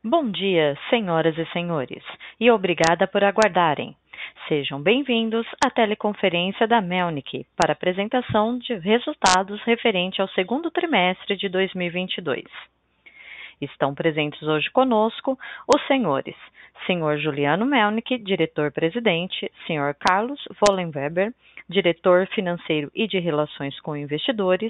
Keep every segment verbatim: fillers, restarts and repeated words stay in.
Bom dia, senhoras e senhores, e obrigada por aguardarem. Sejam bem-vindos à teleconferência da Melnick para apresentação de resultados referente ao segundo trimestre de dois mil e vinte e dois. Estão presentes hoje conosco os senhores senhor Juliano Melnick, diretor-presidente, senhor Carlos Vollenweber, diretor financeiro e de relações com investidores.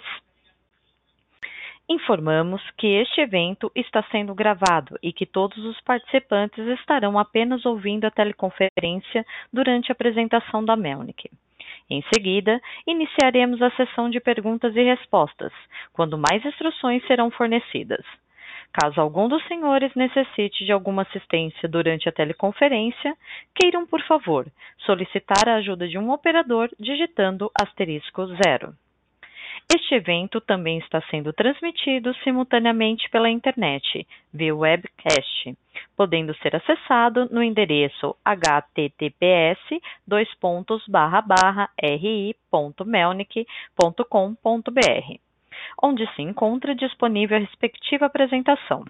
Informamos que este evento está sendo gravado e que todos os participantes estarão apenas ouvindo a teleconferência durante a apresentação da Melnick. Em seguida, iniciaremos a sessão de perguntas e respostas, quando mais instruções serão fornecidas. Caso algum dos senhores necessite de alguma assistência durante a teleconferência, queiram, por favor, solicitar a ajuda de um operador digitando asterisco zero. Este evento também está sendo transmitido simultaneamente pela internet, via webcast, podendo ser acessado no endereço h t t p s dois pontos barra barra r i ponto melnick ponto com ponto b r, onde se encontra disponível a respectiva apresentação.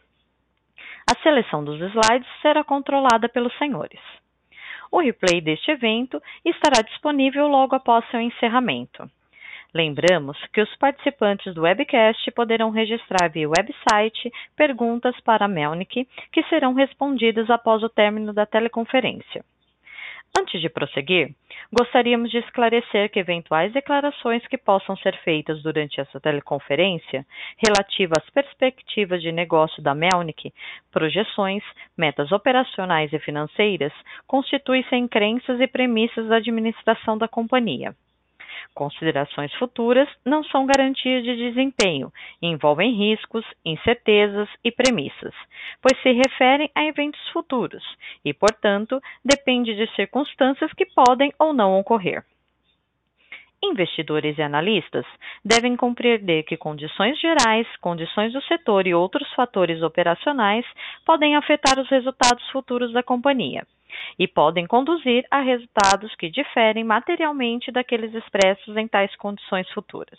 A seleção dos slides será controlada pelos senhores. O replay deste evento estará disponível logo após seu encerramento. Lembramos que os participantes do webcast poderão registrar via website perguntas para a Melnick, que serão respondidas após o término da teleconferência. Antes de prosseguir, gostaríamos de esclarecer que eventuais declarações que possam ser feitas durante essa teleconferência, relativa às perspectivas de negócio da Melnick, projeções, metas operacionais e financeiras, constituem-se em crenças e premissas da administração da companhia. Considerações futuras não são garantias de desempenho e envolvem riscos, incertezas e premissas, pois se referem a eventos futuros e, portanto, depende de circunstâncias que podem ou não ocorrer. Investidores e analistas devem compreender que condições gerais, condições do setor e outros fatores operacionais podem afetar os resultados futuros da companhia e podem conduzir a resultados que diferem materialmente daqueles expressos em tais condições futuras.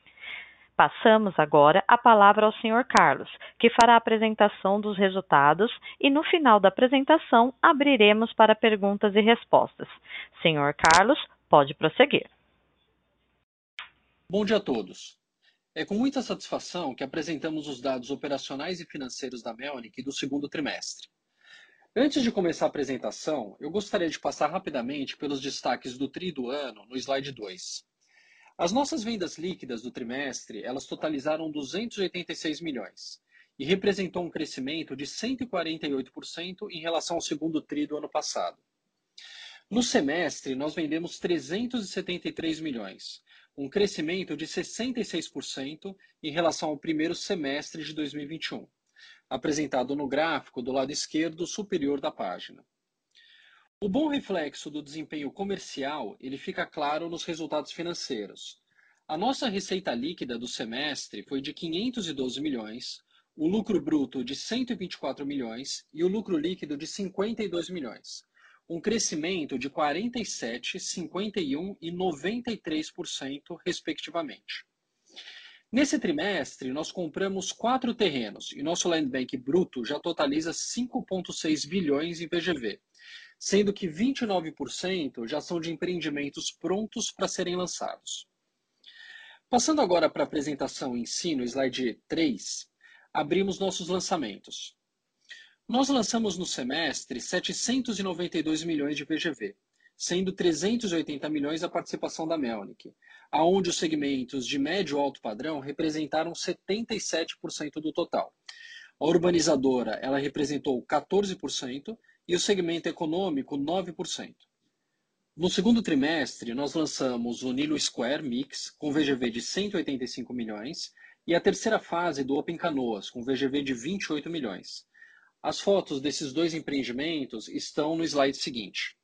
Passamos agora a palavra ao senhor Carlos, que fará a apresentação dos resultados e, no final da apresentação, abriremos para perguntas e respostas. senhor Carlos, pode prosseguir. Bom dia a todos. É com muita satisfação que apresentamos os dados operacionais e financeiros da Melnick do segundo trimestre. Antes de começar a apresentação, eu gostaria de passar rapidamente pelos destaques do tri do ano no slide dois. As nossas vendas líquidas do trimestre, elas totalizaram duzentos e oitenta e seis milhões e representou um crescimento de cento e quarenta e oito por cento em relação ao segundo tri do ano passado. No semestre, nós vendemos trezentos e setenta e três milhões, um crescimento de sessenta e seis por cento em relação ao primeiro semestre de dois mil e vinte e um. Apresentado no gráfico do lado esquerdo superior da página. O bom reflexo do desempenho comercial, ele fica claro nos resultados financeiros. A nossa receita líquida do semestre foi de quinhentos e doze milhões, o lucro bruto de cento e vinte e quatro milhões e o lucro líquido de cinquenta e dois milhões, um crescimento de quarenta e sete por cento, cinquenta e um por cento e noventa e três por cento, respectivamente. Nesse trimestre, nós compramos quatro terrenos e nosso land bank bruto já totaliza cinco vírgula seis bilhões em V G V, sendo que vinte e nove por cento já são de empreendimentos prontos para serem lançados. Passando agora para a apresentação em si, no slide três, abrimos nossos lançamentos. Nós lançamos no semestre setecentos e noventa e dois milhões de V G V, sendo trezentos e oitenta milhões a participação da Melnick, aonde os segmentos de médio e alto padrão representaram setenta e sete por cento do total. A urbanizadora ela representou quatorze por cento e o segmento econômico nove por cento. No segundo trimestre, nós lançamos o Nilo Square Mix, com V G V de cento e oitenta e cinco milhões, e a terceira fase do Open Canoas, com V G V de vinte e oito milhões. As fotos desses dois empreendimentos estão no slide seguinte.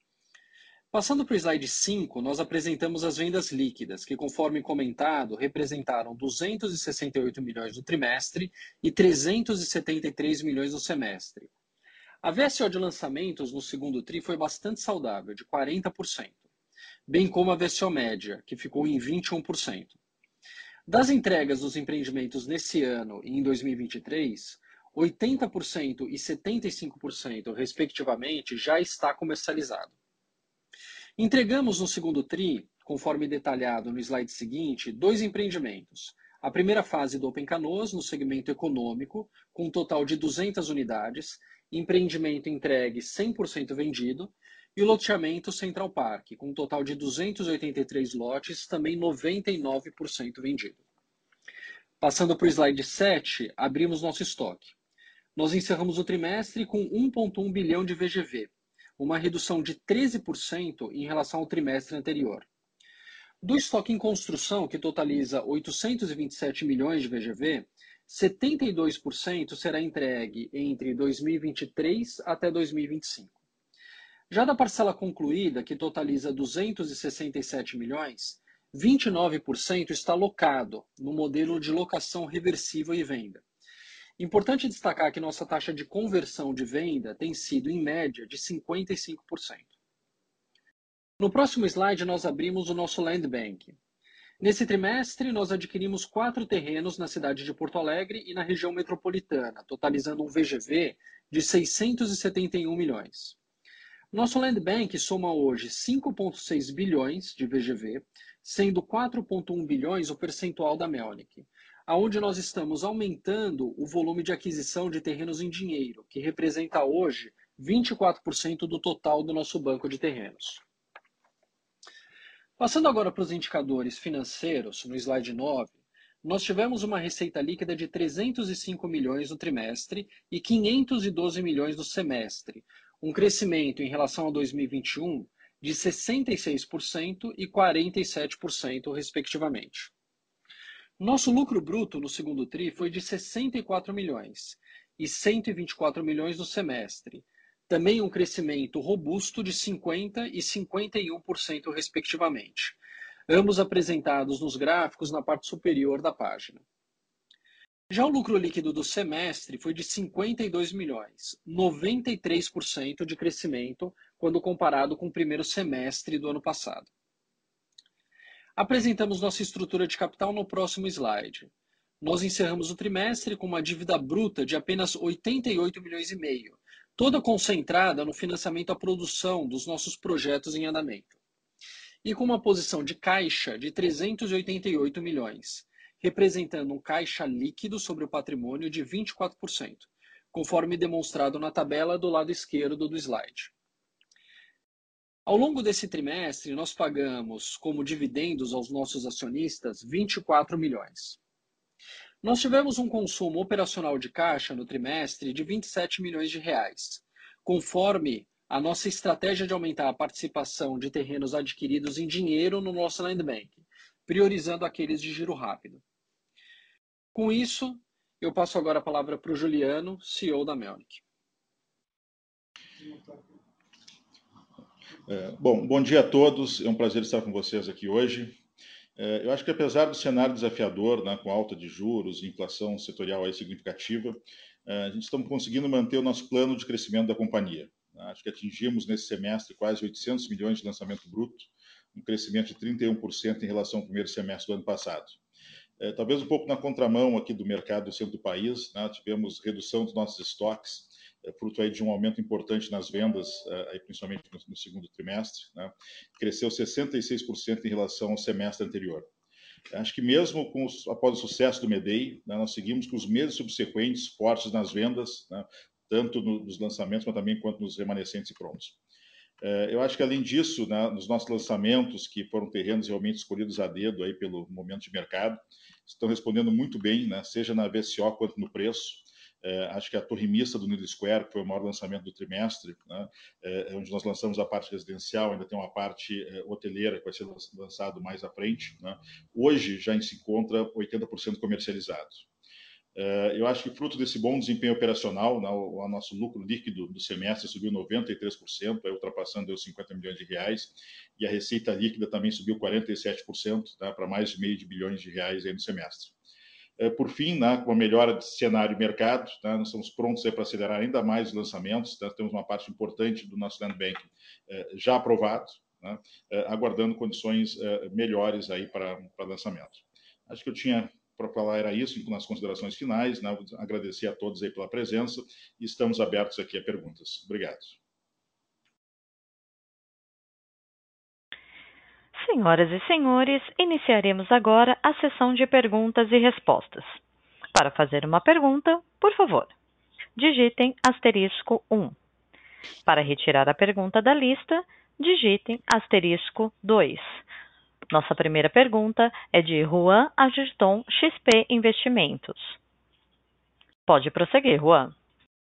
Passando para o slide cinco, nós apresentamos as vendas líquidas, que, conforme comentado, representaram duzentos e sessenta e oito milhões no trimestre e trezentos e setenta e três milhões no semestre. A V S O de lançamentos no segundo tri foi bastante saudável, de quarenta por cento, bem como a V S O média, que ficou em vinte e um por cento. Das entregas dos empreendimentos nesse ano e em dois mil e vinte e três, oitenta por cento e setenta e cinco por cento, respectivamente, já está comercializado. Entregamos no segundo TRI, conforme detalhado no slide seguinte, dois empreendimentos. A primeira fase do Open Canoas, no segmento econômico, com um total de duzentas unidades, empreendimento entregue cem por cento vendido, e o loteamento Central Park, com um total de duzentos e oitenta e três lotes, também noventa e nove por cento vendido. Passando para o slide sete, abrimos nosso estoque. Nós encerramos o trimestre com um vírgula um bilhão de V G V, uma redução de treze por cento em relação ao trimestre anterior. Do estoque em construção, que totaliza oitocentos e vinte e sete milhões de V G V, setenta e dois por cento será entregue entre dois mil e vinte e três até dois mil e vinte e cinco. Já da parcela concluída, que totaliza duzentos e sessenta e sete milhões, vinte e nove por cento está locado no modelo de locação reversível e venda. Importante destacar que nossa taxa de conversão de venda tem sido, em média, de cinquenta e cinco por cento. No próximo slide, nós abrimos o nosso Land Bank. Nesse trimestre, nós adquirimos quatro terrenos na cidade de Porto Alegre e na região metropolitana, totalizando um V G V de seiscentos e setenta e um milhões. Nosso Land Bank soma hoje cinco vírgula seis bilhões de V G V, sendo quatro vírgula um bilhões o percentual da Melnick, aonde nós estamos aumentando o volume de aquisição de terrenos em dinheiro, que representa hoje vinte e quatro por cento do total do nosso banco de terrenos. Passando agora para os indicadores financeiros, no slide nove, nós tivemos uma receita líquida de trezentos e cinco milhões no trimestre e quinhentos e doze milhões no semestre, um crescimento em relação a dois mil e vinte e um de sessenta e seis por cento e quarenta e sete por cento, respectivamente. Nosso lucro bruto no segundo TRI foi de sessenta e quatro milhões e cento e vinte e quatro milhões no semestre, também um crescimento robusto de cinquenta por cento e cinquenta e um por cento, respectivamente, ambos apresentados nos gráficos na parte superior da página. Já o lucro líquido do semestre foi de cinquenta e dois milhões, noventa e três por cento de crescimento quando comparado com o primeiro semestre do ano passado. Apresentamos nossa estrutura de capital no próximo slide. Nós encerramos o trimestre com uma dívida bruta de apenas oitenta e oito milhões e meio, toda concentrada no financiamento à produção dos nossos projetos em andamento. E com uma posição de caixa de trezentos e oitenta e oito milhões, representando um caixa líquido sobre o patrimônio de vinte e quatro por cento, conforme demonstrado na tabela do lado esquerdo do slide. Ao longo desse trimestre, nós pagamos como dividendos aos nossos acionistas vinte e quatro milhões. Nós tivemos um consumo operacional de caixa no trimestre de vinte e sete milhões de reais, conforme a nossa estratégia de aumentar a participação de terrenos adquiridos em dinheiro no nosso Land Bank, priorizando aqueles de giro rápido. Com isso, eu passo agora a palavra para o Juliano, C E O da Melnick. É, bom, bom dia a todos, é um prazer estar com vocês aqui hoje. É, eu acho que apesar do cenário desafiador, né, com alta de juros e inflação setorial aí significativa, é, a gente estamos conseguindo manter o nosso plano de crescimento da companhia. Acho que atingimos nesse semestre quase oitocentos milhões de lançamento bruto, um crescimento de trinta e um por cento em relação ao primeiro semestre do ano passado. É, talvez um pouco na contramão aqui do mercado do centro do país, né, tivemos redução dos nossos estoques, é, fruto aí de um aumento importante nas vendas, é, aí principalmente no, no segundo trimestre, né, cresceu sessenta e seis por cento em relação ao semestre anterior. Acho que mesmo com os, após o sucesso do Medei, né, nós seguimos com os meses subsequentes fortes nas vendas, né, tanto no, nos lançamentos, mas também quanto nos remanescentes e prontos. Eu acho que, além disso, né, nos nossos lançamentos, que foram terrenos realmente escolhidos a dedo aí pelo momento de mercado, estão respondendo muito bem, né, seja na V C O quanto no preço. É, acho que a Torre Mista do Nido Square, que foi o maior lançamento do trimestre, né, é, onde nós lançamos a parte residencial, ainda tem uma parte é, hoteleira que vai ser lançado mais à frente, né, hoje já se encontra oitenta por cento comercializado. Eu acho que fruto desse bom desempenho operacional, né, o, o nosso lucro líquido do semestre subiu noventa e três por cento, ultrapassando os cinquenta milhões de reais, e a receita líquida também subiu quarenta e sete por cento, tá, para mais de meio de bilhões de reais aí no semestre. Por fim, né, com a melhora de cenário e mercado, tá, nós estamos prontos para acelerar ainda mais os lançamentos, tá, temos uma parte importante do nosso Land Bank eh, já aprovado, né, eh, aguardando condições eh, melhores aí para, para lançamento. Acho que eu tinha para falar era isso nas considerações finais, né? Agradecer a todos aí pela presença e estamos abertos aqui a perguntas. Obrigado. Senhoras e senhores, iniciaremos agora a sessão de perguntas e respostas. Para fazer uma pergunta, por favor, digitem asterisco um. Para retirar a pergunta da lista, digitem asterisco dois. Nossa primeira pergunta é de Juan Agerton, X P Investimentos. Pode prosseguir, Juan.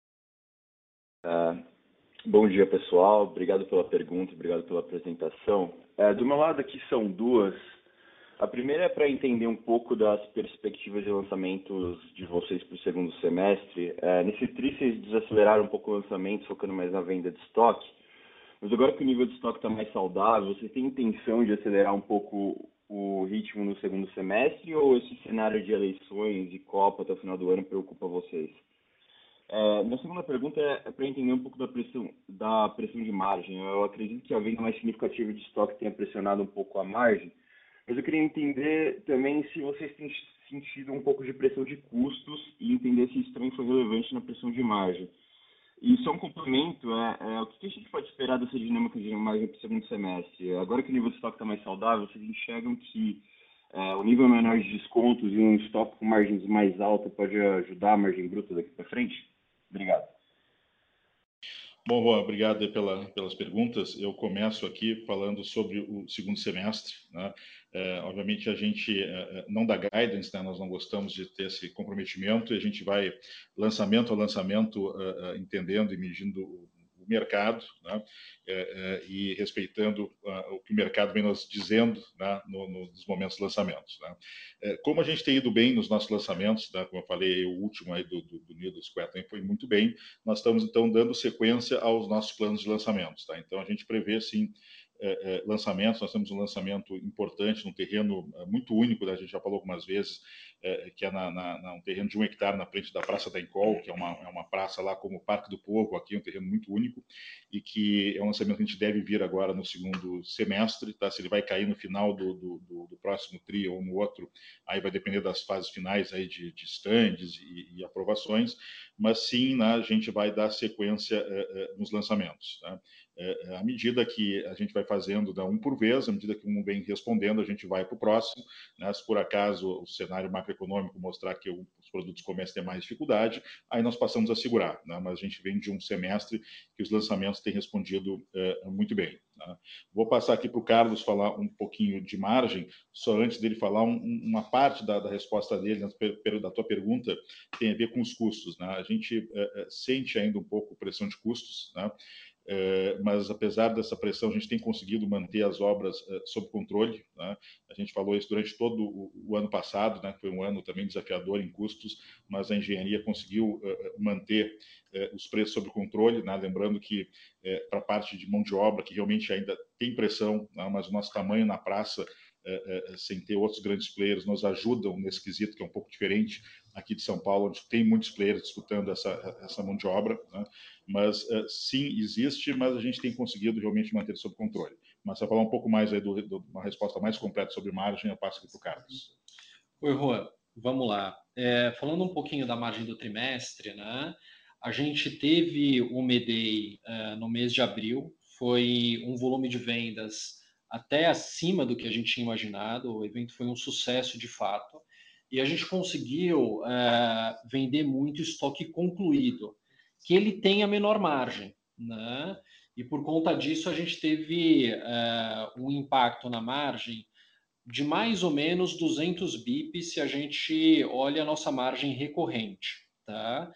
Uh, bom dia, pessoal. Obrigado pela pergunta, obrigado pela apresentação. Uh, do meu lado aqui são duas. A primeira é para entender um pouco das perspectivas de lançamentos de vocês para o segundo semestre. Uh, nesse tri, vocês desaceleraram um pouco o lançamento, focando mais na venda de estoque. Mas agora que o nível de estoque está mais saudável, você tem intenção de acelerar um pouco o ritmo no segundo semestre ou esse cenário de eleições e Copa até o final do ano preocupa vocês? É, minha segunda pergunta é para entender um pouco da pressão, da pressão de margem. Eu acredito que a venda mais significativa de estoque tenha pressionado um pouco a margem, mas eu queria entender também se vocês têm sentido um pouco de pressão de custos e entender se isso também foi relevante na pressão de margem. E só um complemento, é, é, o que a gente pode esperar dessa dinâmica de margem para o segundo semestre? Agora que o nível de estoque está mais saudável, vocês enxergam que é, o nível menor de descontos e um estoque com margens mais altas pode ajudar a margem bruta daqui para frente? Obrigado. Bom, bom, obrigado pela, pelas perguntas. Eu começo aqui falando sobre o segundo semestre, né? É, obviamente a gente é, não dá guidance, né? Nós não gostamos de ter esse comprometimento e a gente vai lançamento a lançamento é, entendendo e medindo o, o mercado, né? É, é, e respeitando uh, o que o mercado vem nos dizendo, né? no, no, nos momentos de lançamentos, né? É, como a gente tem ido bem nos nossos lançamentos, né? Como eu falei, o último aí do, do, do Nido Square também foi muito bem. Nós estamos, então, dando sequência aos nossos planos de lançamentos. Tá? Então, a gente prevê, sim, é, é, lançamentos. Nós temos um lançamento importante num terreno é, muito único, né? A gente já falou algumas vezes, é, que é na, na, na, um terreno de um hectare na frente da Praça da Encol, que é uma, é uma praça lá como o Parque do Povo, aqui, um terreno muito único, e que é um lançamento que a gente deve vir agora no segundo semestre. Tá? Se ele vai cair no final do, do, do, do próximo tri ou no outro, aí vai depender das fases finais aí de, de stands e, e aprovações, mas sim, né, a gente vai dar sequência é, é, nos lançamentos. Tá? É, à medida que a gente vai fazendo, né, um por vez, à medida que um vem respondendo, a gente vai para o próximo. Né? Se por acaso o cenário macroeconômico mostrar que o, os produtos começam a ter mais dificuldade, aí nós passamos a segurar. Né? Mas a gente vem de um semestre que os lançamentos têm respondido é, muito bem. Tá? Vou passar aqui para o Carlos falar um pouquinho de margem, só antes dele falar um, uma parte da, da resposta dele, da tua pergunta, tem a ver com os custos. Né? A gente é, sente ainda um pouco pressão de custos, né? É, mas apesar dessa pressão, a gente tem conseguido manter as obras é, sob controle. Né? A gente falou isso durante todo o, o ano passado, né? Que foi um ano também desafiador em custos, mas a engenharia conseguiu é, manter é, os preços sob controle, né? Lembrando que é, para a parte de mão de obra, que realmente ainda tem pressão, né? Mas o nosso tamanho na praça, é, é, sem ter outros grandes players, nos ajudam nesse quesito, que é um pouco diferente aqui de São Paulo, onde tem muitos players disputando essa, essa mão de obra, né? Mas uh, sim, existe, mas a gente tem conseguido realmente manter sob controle. Mas para falar um pouco mais aí do, do, uma resposta mais completa sobre margem, eu passo aqui para o Carlos. Oi, Juan, vamos lá. É, falando um pouquinho da margem do trimestre, né? A gente teve o Medei uh, no mês de abril, foi um volume de vendas até acima do que a gente tinha imaginado, o evento foi um sucesso de fato, e a gente conseguiu uh, vender muito estoque concluído, que ele tem a menor margem, né? E por conta disso a gente teve uh, um impacto na margem de mais ou menos duzentos bips se a gente olha a nossa margem recorrente, tá?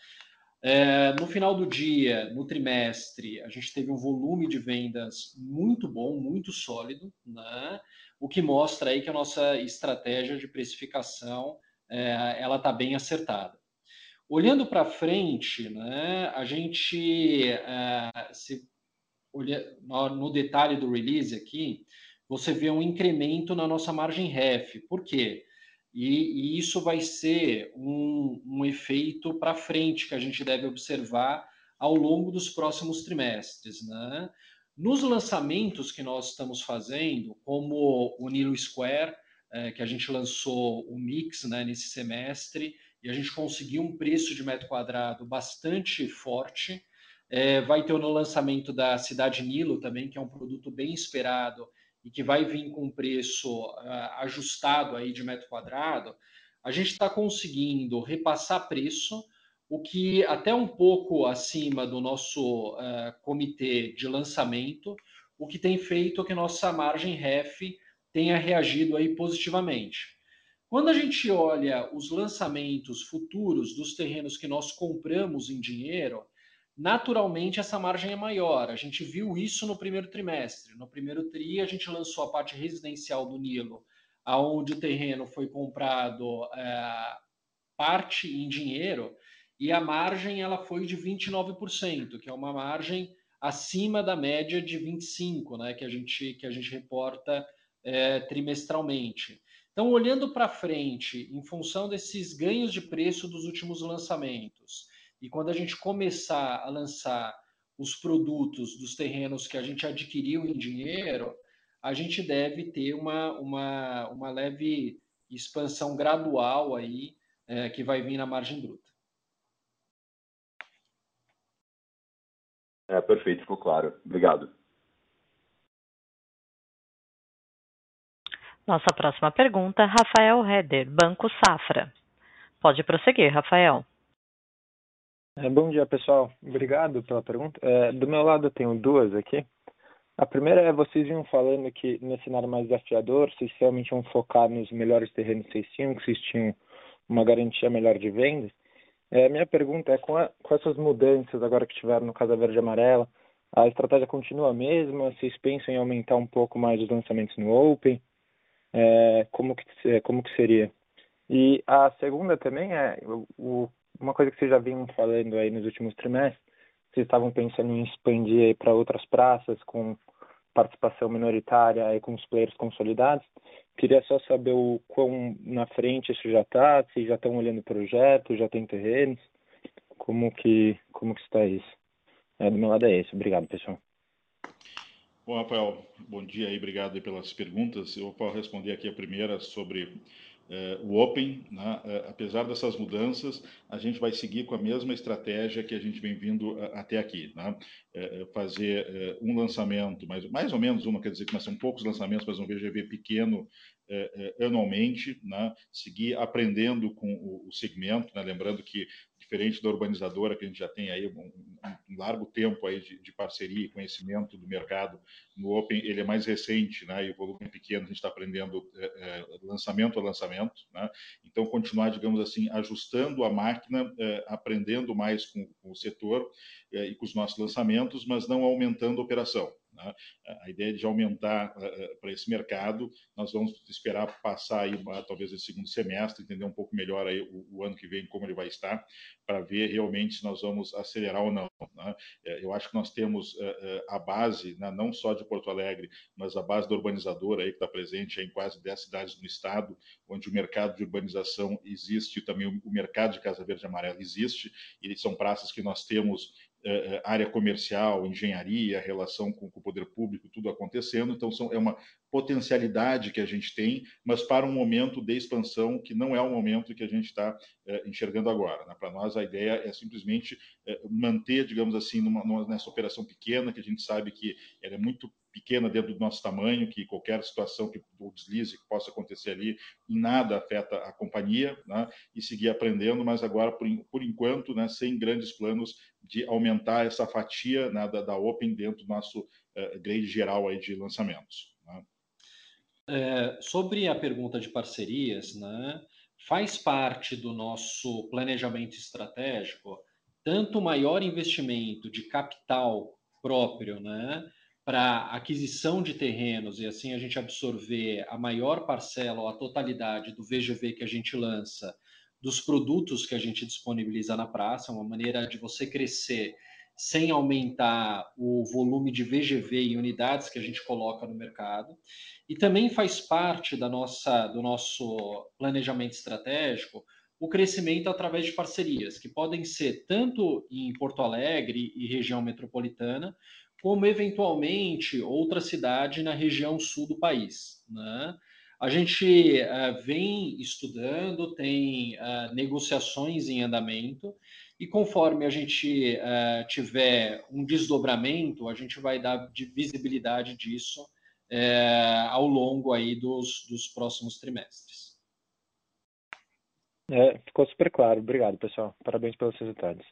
É, no final do dia, no trimestre, a gente teve um volume de vendas muito bom, muito sólido, né? O que mostra aí que a nossa estratégia de precificação é, ela está bem acertada. Olhando para frente, né, a gente, é, se olha, no detalhe do release aqui, você vê um incremento na nossa margem ref. Por quê? E, e isso vai ser um, um efeito para frente que a gente deve observar ao longo dos próximos trimestres, né? Nos lançamentos que nós estamos fazendo, como o Nilo Square, é, que a gente lançou o Mix, né, nesse semestre, e a gente conseguiu um preço de metro quadrado bastante forte. É, vai ter no lançamento da Cidade Nilo também, que é um produto bem esperado e que vai vir com um preço uh, ajustado aí de metro quadrado. A gente está conseguindo repassar preço, o que até um pouco acima do nosso uh, comitê de lançamento, o que tem feito que nossa margem R E F tenha reagido aí positivamente. Quando a gente olha os lançamentos futuros dos terrenos que nós compramos em dinheiro, naturalmente essa margem é maior. A gente viu isso no primeiro trimestre. No primeiro tri, a gente lançou a parte residencial do Nilo, aonde o terreno foi comprado é, parte em dinheiro, e a margem ela foi de vinte e nove por cento, que é uma margem acima da média de vinte e cinco por cento, né, que a gente, que a gente reporta é, trimestralmente. Então, olhando para frente, em função desses ganhos de preço dos últimos lançamentos, e quando a gente começar a lançar os produtos dos terrenos que a gente adquiriu em dinheiro, a gente deve ter uma, uma, uma leve expansão gradual aí, é, que vai vir na margem bruta. É, perfeito, ficou claro. Obrigado. Nossa próxima pergunta, Rafael Reder, Banco Safra. Pode prosseguir, Rafael. É, bom dia, pessoal. Obrigado pela pergunta. É, do meu lado, eu tenho duas aqui. A primeira é, vocês iam falando que nesse cenário mais desafiador, vocês realmente iam focar nos melhores terrenos que vocês tinham, que vocês tinham uma garantia melhor de vendas. É, minha pergunta é, com, a, com essas mudanças agora que tiveram no Casa Verde e Amarela, a estratégia continua a mesma? Vocês pensam em aumentar um pouco mais os lançamentos no Open? É, como, que, como que seria? E a segunda também é, o, uma coisa que vocês já vinham falando aí nos últimos trimestres, vocês estavam pensando em expandir para outras praças com participação minoritária e com os players consolidados. Queria só saber o quão na frente isso já está, se já estão olhando projetos, já tem terrenos, como que, como que está isso? É, do meu lado é esse. Obrigado, pessoal. Bom, Rafael, bom dia aí, obrigado aí pelas perguntas. Eu vou responder aqui a primeira sobre Uh, o Open, né? uh, apesar dessas mudanças, a gente vai seguir com a mesma estratégia que a gente vem vindo uh, até aqui, né? uh, fazer uh, um lançamento, mais, mais ou menos uma, quer dizer que nós são poucos lançamentos, mas um V G V pequeno uh, uh, anualmente, né? Seguir aprendendo com o, o segmento, né? Lembrando que, diferente da urbanizadora, que a gente já tem aí um, um largo tempo aí de, de parceria e conhecimento do mercado, no Open ele é mais recente, né? E o volume é pequeno, a gente está aprendendo uh, uh, lançamento a lançamento. Né? Então, continuar, digamos assim, ajustando a máquina, eh, aprendendo mais com, com o setor eh, e com os nossos lançamentos, mas não aumentando a operação. Né? A ideia de aumentar uh, para esse mercado, nós vamos esperar passar aí, uh, talvez esse segundo semestre, entender um pouco melhor aí o, o ano que vem, como ele vai estar, para ver realmente se nós vamos acelerar ou não. Né? Eu acho que nós temos uh, uh, a base, né, não só de Porto Alegre, mas a base da urbanizadora aí, que está presente em quase dez cidades do estado, onde o mercado de urbanização existe, também o, o mercado de Casa Verde e Amarela existe, e são praças que nós temos Uh, área comercial, engenharia, relação com, com o poder público, tudo acontecendo. Então, são, é uma potencialidade que a gente tem, mas para um momento de expansão que não é o momento que a gente está uh, enxergando agora. Né? Para nós, a ideia é simplesmente uh, manter, digamos assim, numa, numa, nessa operação pequena, que a gente sabe que ela é muito pequena dentro do nosso tamanho, que qualquer situação que o deslize que possa acontecer ali, em nada afeta a companhia, né? E seguir aprendendo, mas agora, por, por enquanto, né, sem grandes planos de aumentar essa fatia, né, da, da Open dentro do nosso uh, grade geral aí de lançamentos. Né? É, sobre a pergunta de parcerias, né, faz parte do nosso planejamento estratégico tanto maior investimento de capital próprio, né, para aquisição de terrenos e assim a gente absorver a maior parcela ou a totalidade do V G V que a gente lança, dos produtos que a gente disponibiliza na praça, uma maneira de você crescer sem aumentar o volume de V G V e unidades que a gente coloca no mercado. E também faz parte da nossa, do nosso planejamento estratégico o crescimento através de parcerias, que podem ser tanto em Porto Alegre e região metropolitana, como eventualmente outra cidade na região sul do país. Né? A gente uh, vem estudando, tem uh, negociações em andamento, e conforme a gente uh, tiver um desdobramento, a gente vai dar de visibilidade disso uh, ao longo aí dos, dos próximos trimestres. É, ficou super claro. Obrigado, pessoal. Parabéns pelos resultados.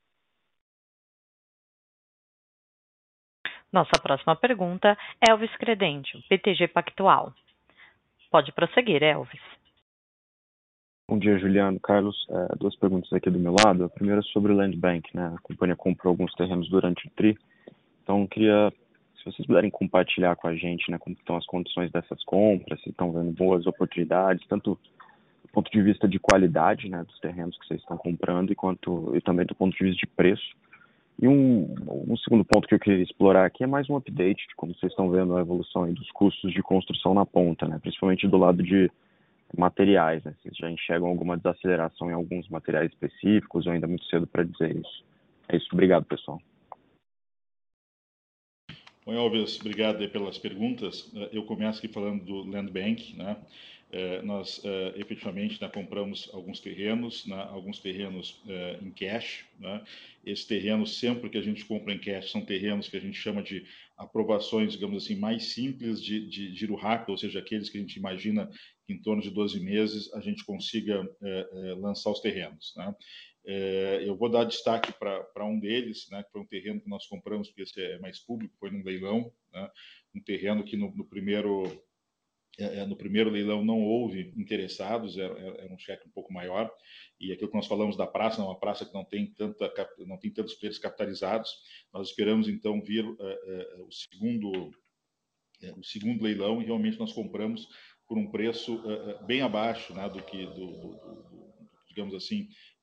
Nossa próxima pergunta, Elvis Credente, B T G Pactual. Pode prosseguir, Elvis. Bom dia, Juliano. Carlos, é, duas perguntas aqui do meu lado. A primeira é sobre o Land Bank, né? A companhia comprou alguns terrenos durante o tri, então queria, se vocês puderem compartilhar com a gente, né, como estão as condições dessas compras, se estão vendo boas oportunidades, tanto do ponto de vista de qualidade, né, dos terrenos que vocês estão comprando, e, quanto, e também do ponto de vista de preço. E um, um segundo ponto que eu queria explorar aqui é mais um update de como vocês estão vendo a evolução aí dos custos de construção na ponta, né, principalmente do lado de materiais, né? Vocês já enxergam alguma desaceleração em alguns materiais específicos ou ainda é muito cedo para dizer isso? É isso. Obrigado, pessoal. Bom, Elvis, obrigado aí pelas perguntas. Eu começo aqui falando do Land Bank, né? É, nós é, efetivamente, né, compramos alguns terrenos, né, alguns terrenos é, em cash, né? Esses terrenos, sempre que a gente compra em cash, são terrenos que a gente chama de aprovações, digamos assim, mais simples de, de giro rápido, ou seja, aqueles que a gente imagina que em torno de doze meses a gente consiga é, é, lançar os terrenos, né? É, eu vou dar destaque para um deles, né, que foi um terreno que nós compramos, porque esse é mais público, foi num leilão, né, um terreno que no, no primeiro É, no primeiro leilão não houve interessados, era, era um cheque um pouco maior, e aquilo que nós falamos da praça, é uma praça que não tem, tanta, não tem tantos players capitalizados, nós esperamos então vir uh, uh, o, segundo, uh, o segundo leilão, e realmente nós compramos por um preço uh, bem abaixo, né, do que, do, do, do, do, digamos assim,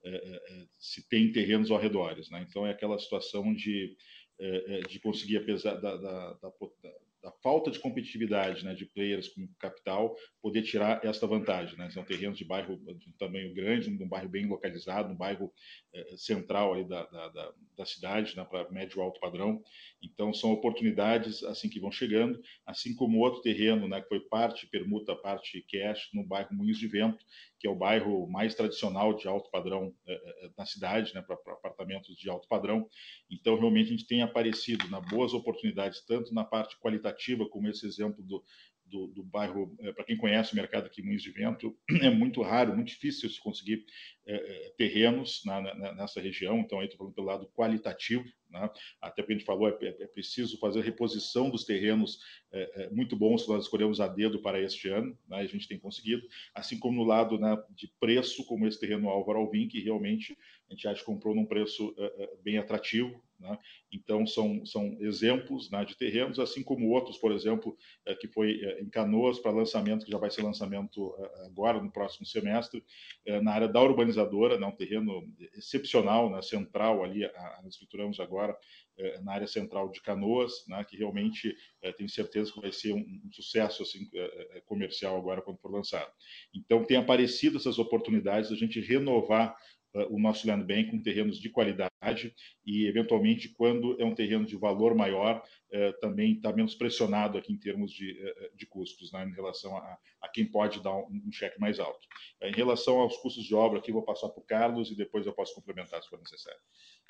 uh, se tem terrenos ao redor, né? Então é aquela situação de, uh, de conseguir, apesar da, da, da, da da falta de competitividade, né, de players com capital, poder tirar esta vantagem, né? São terrenos de bairro de um tamanho grande, um bairro bem localizado, um bairro eh, central aí da, da, da, da cidade, né, para médio alto padrão. Então são oportunidades assim que vão chegando, assim como outro terreno, né, que foi parte permuta, parte cash, no bairro Moinhos de Vento, que é o bairro mais tradicional de alto padrão eh, na cidade, né, para apartamentos de alto padrão. Então realmente a gente tem aparecido na boas oportunidades, tanto na parte qualitativa, como esse exemplo do, do, do bairro, é, para quem conhece o mercado aqui em Moinhos de Vento, é muito raro, muito difícil se conseguir é, terrenos na, na, nessa região, então aí estou falando pelo lado qualitativo, né? Até porque a gente falou, é, é preciso fazer a reposição dos terrenos é, é, muito bons que nós escolhemos a dedo para este ano, né? A gente tem conseguido, assim como no lado, né, de preço, como esse terreno Álvaro Alvim, que realmente a gente acha que comprou num preço é, bem atrativo, né? Então são, são exemplos, né, de terrenos, assim como outros, por exemplo, é, que foi é, em Canoas para lançamento, que já vai ser lançamento é, agora no próximo semestre, é, na área da urbanizadora, né, um terreno excepcional, né, central ali, a, a, escrituramos agora é, na área central de Canoas, né, que realmente é, tenho certeza que vai ser um, um sucesso assim, é, comercial agora quando for lançado. Então tem aparecido essas oportunidades da gente renovar o nosso land bank com terrenos de qualidade e, eventualmente, quando é um terreno de valor maior, eh, também está menos pressionado aqui em termos de, de custos, né, em relação a, a quem pode dar um, um cheque mais alto. Em relação aos custos de obra, aqui vou passar para o Carlos e depois eu posso complementar se for necessário.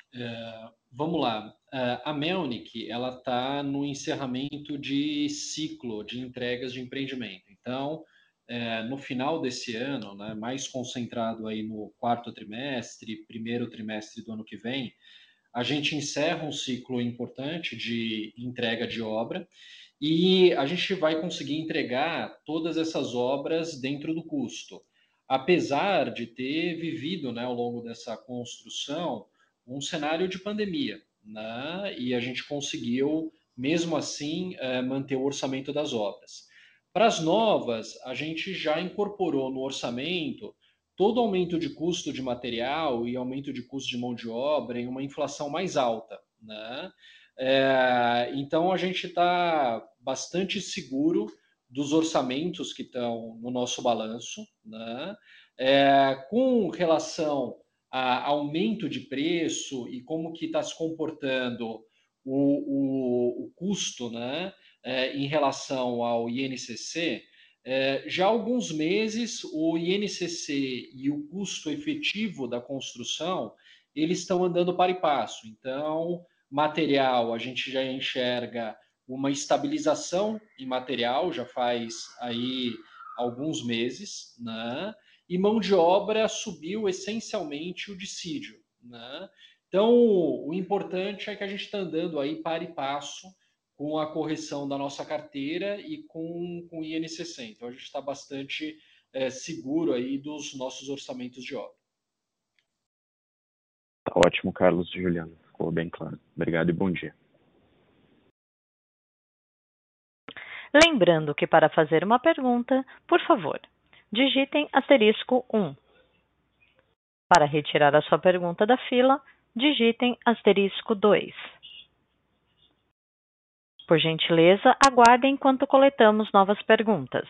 É, vamos lá. A Melnick, ela está no encerramento de ciclo de entregas de empreendimento. Então, É, no final desse ano, né, mais concentrado aí no quarto trimestre, primeiro trimestre do ano que vem, a gente encerra um ciclo importante de entrega de obra e a gente vai conseguir entregar todas essas obras dentro do custo. Apesar de ter vivido, né, ao longo dessa construção um cenário de pandemia, né, e a gente conseguiu, mesmo assim, é, manter o orçamento das obras. Para as novas, a gente já incorporou no orçamento todo aumento de custo de material e aumento de custo de mão de obra em uma inflação mais alta, né? É, então, a gente está bastante seguro dos orçamentos que estão no nosso balanço, né? É, com relação a aumento de preço e como que está se comportando o, o, o custo, né? É, em relação ao I N C C, É, já há alguns meses, o I N C C e o custo efetivo da construção, eles estão andando para e passo. Então, material, a gente já enxerga uma estabilização em material, já faz aí alguns meses, né? E mão de obra subiu essencialmente o dissídio, né? Então, o importante é que a gente está andando aí para e passo com a correção da nossa carteira e com, com o I N C C. Então, a gente está bastante é, seguro aí dos nossos orçamentos de obra. Tá ótimo, Carlos e Juliano. Ficou bem claro. Obrigado e bom dia. Lembrando que para fazer uma pergunta, por favor, digitem asterisco um. Para retirar a sua pergunta da fila, digitem asterisco dois. Por gentileza, aguardem enquanto coletamos novas perguntas.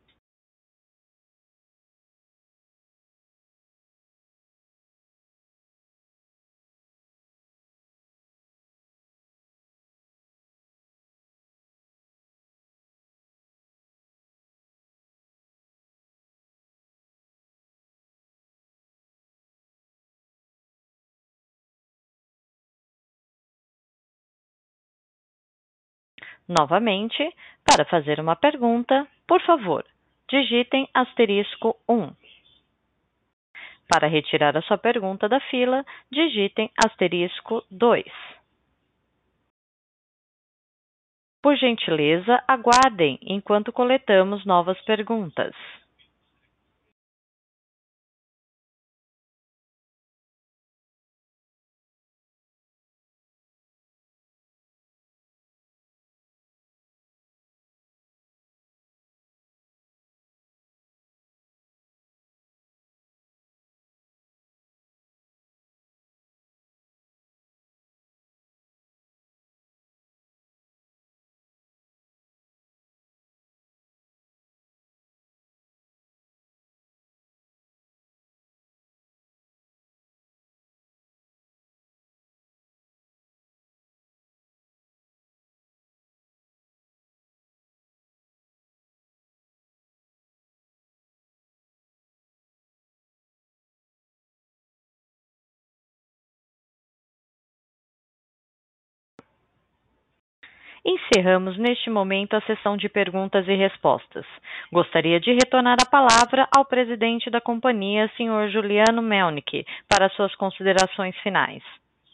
Novamente, para fazer uma pergunta, por favor, digitem asterisco um. Para retirar a sua pergunta da fila, digitem asterisco dois. Por gentileza, aguardem enquanto coletamos novas perguntas. Encerramos neste momento a sessão de perguntas e respostas. Gostaria de retornar a palavra ao presidente da companhia, senhor Juliano Melnick, para suas considerações finais.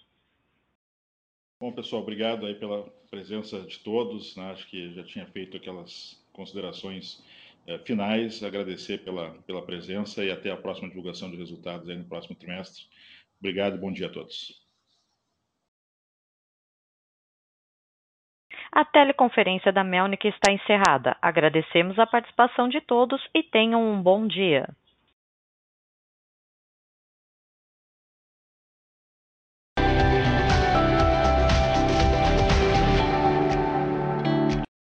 Bom, pessoal, obrigado aí pela presença de todos, né? Acho que já tinha feito aquelas considerações eh, finais, agradecer pela, pela presença e até a próxima divulgação de resultados aí no próximo trimestre. Obrigado e bom dia a todos. A teleconferência da Melnick está encerrada. Agradecemos a participação de todos e tenham um bom dia.